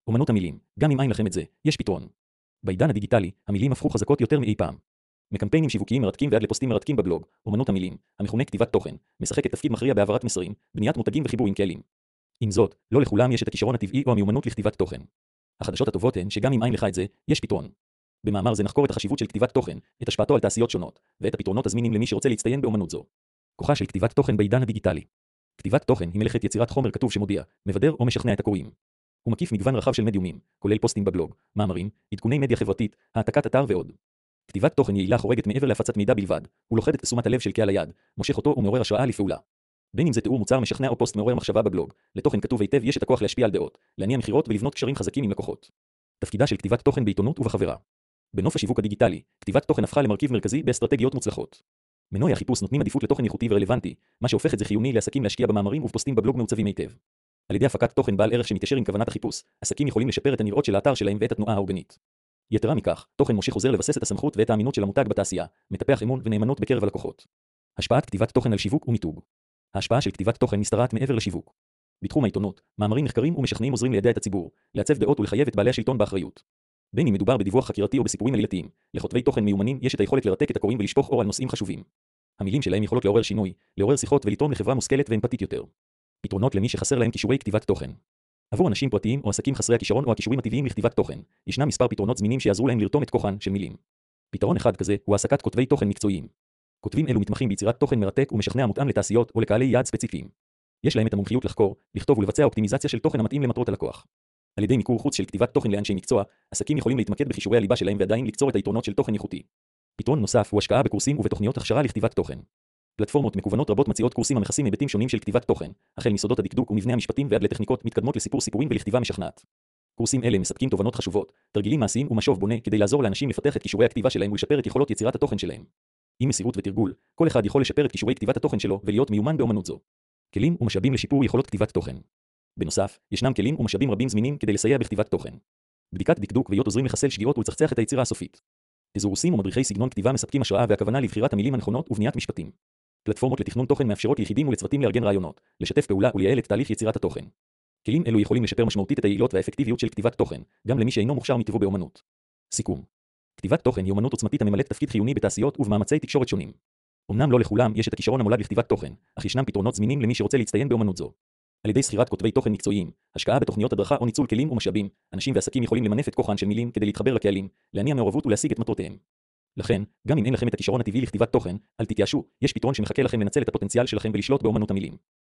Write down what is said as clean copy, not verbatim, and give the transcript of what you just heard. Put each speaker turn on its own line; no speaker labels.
אומנות המילים, גם אם אין לכם את זה, יש פתרון. בעידן הדיגיטלי, המילים הפכו חזקות יותר מאי פעם. מקמפיינים שיווקיים מרתקים ועד לפוסטים מרתקים בבלוג, אומנות המילים, המכונה כתיבת תוכן, משחקת תפקיד מכריע בהעברת מסרים, בניית מותגים וחיבור עם כלים. עם זאת, לא לכולם יש את הכישרון הטבעי או המיומנות לכתיבת תוכן. החדשות הטובות הן שגם אם אין לך את זה, יש פתרון. במאמר זה נחקור את החשיבות של כתיבת תוכן, את השפעתו על תעשיות שונות, ואת הפתרונות הזמינים למי שרוצה להצטיין באמנות זו. כוחה של כתיבת תוכן בעידן הדיגיטלי. כתיבת תוכן היא מלאכת יצירת חומר כתוב שמודיע, מבדר או משכנע את הקוראים. הוא מקיף מגוון רחב של מדיומים, כולל פוסטים בבלוג, מאמרים, עדכוני מדיה חברתית, העתקת אתר ועוד. כתיבת תוכן יעילה חורגת מעבר להפצת מידע בלבד, הוא לוכד את תשומת הלב של קהל היעד, מושך אותו ומעורר השראה לפעולה. בין אם זה תיאור מוצר משכנע או פוסט מעורר מחשבה בבלוג, לתוכן כתוב היטב יש את הכוח להשפיע על דעות, להניע מכירות ולבנות קשרים חזקים עם לקוחות. תפקידה של כתיבת תוכן בעיתונות ובחברה. בנוף השיווק הדיגיטלי, כתיבת תוכן הפכה למרכיב מרכזי באסטרטגיות מוצלחות. מנועי החיפוש נותנים עדיפות לתוכן איכותי ורלוונטי, מה שהופך את זה חיוני לעסקים להשקיע במאמרים ובפוסטים בבלוג מעוצבים היטב. על ידי הפקת תוכן בעל ערך שמתיישר עם כוונת החיפוש, עסקים יכולים לשפר את הנראות של האתר שלהם ואת התנועה האורגנית. יתרה מכך, תוכן מושך עוזר לבסס את הסמכות ואת האמינות של המותג בתעשייה, מטפח אמון ונאמנות בקרב הלקוחות. השפעת כתיבת תוכן על שיווק ומיתוג. ההשפעה של כתיבת תוכן משתרעת מעבר לשיווק. בתחום העיתונות, מאמרים נחקרים ומשכנעים עוזרים לידע את הציבור, לעצב דעות ולחייב את בעלי השלטון באחריות. בין אם מדובר בדיווח חקירתי או בסיפורים עלילתיים, לכותבי תוכן מיומנים יש את היכולת לרתק את הקוראים ולשפוך אור על נושאים חשובים. המילים שלהם יכולות לעורר שינוי, לעורר שיחות ולתרום לחברה מושכלת ואמפתית יותר. פתרונות למי שחסר להם כישורי כתיבת תוכן. עבור אנשים פרטיים או עסקים חסרי הכישרון או הכישורים הטבעיים לכתיבת תוכן, ישנם מספר פתרונות זמינים שיעזרו להם לרתום את כוחן של מילים. פתרון אחד כזה הוא העסקת כותבי תוכן מקצועיים. כותבים אלו מתמחים ביצירת תוכן מרתק ומשכנע מותאם לתעשיות או לקהלי יעד ספציפיים. יש להם את המומחיות לחקור, לכתוב ולבצע אופטימיזציה של תוכן המתאים למטרות הלקוח. על ידי מיקור חוץ של כתיבת תוכן לאנשי מקצוע, עסקים יכולים להתמקד בכישורי הליבה שלהם ועדיין לקצור את היתרונות של תוכן איכותי. פתרון נוסף הוא השקעה בקורסים ובתוכניות הכשרה לכתיבת תוכן. פלטפורמות מקוונות רבות מציעות קורסים המכסים היבטים שונים של כתיבת תוכן, החל מסודות הדקדוק ומבנה המשפטים ועד לטכניקות מתקדמות לסיפור סיפורים ולכתיבה משכנעת. קורסים אלה מספקים תובנות חשובות, תרגילים מעשיים ומשוב בונה כדי לעזור לאנשים לפתח את כישורי הכתיבה שלהם ולשפר את יכולות יצירת התוכן שלהם. עם מסירות ותרגול, כל אחד יכול לשפר את כישורי כתיבת התוכן שלו ולהיות מיומן באמנות זו. כלים ומשאבים לשיפור יכולות כתיבת תוכן. בנוסף, ישנם כלים ומשאבים רבים זמינים כדי לסייע בכתיבת תוכן. בדיקת דקדוק והיות עוזרים לחסל שגיאות ולצחצח את היצירה הסופית. תזורוסים ומדריכי סגנון כתיבה מספקים השראה והכוונה לבחירת המילים הנכונות ובניית משפטים. פלטפורמות לתכנון תוכן מאפשרות ליחידים ולצוותים לארגן רעיונות, לשתף פעולה ולייעל את תהליך יצירת התוכן. כלים אלו יכולים לשפר משמעותית את היעילות והאפקטיביות של כתיבת תוכן, גם למי שאינו מוכשר מטבעו באמנות. סיכום. כתיבת תוכן היא אמנות עוצמתית הממלאת תפקיד חיוני בתעשיות ובמאמצי תקשורת שונים. אמנם לא לכולם יש את הכישרון המולד לכתיבת תוכן, אך ישנם פתרונות זמינים למי שרוצה להצטיין באמנות זו. על ידי שכירת כותבי תוכן מקצועיים, השקעה בתוכניות הדרכה או ניצול כלים ומשאבים, אנשים ועסקים יכולים למנף את כוחן של מילים כדי להתחבר לקהלים, להניע מעורבות ולהשיג את מטרותיהם. לכן, גם אם אין לכם את הכישרון הטבעי לכתיבת תוכן, אל תתייאשו, יש פתרון שמחכה לכם לנצל את הפוטנציאל שלכם ולשלוט באמנות המילים.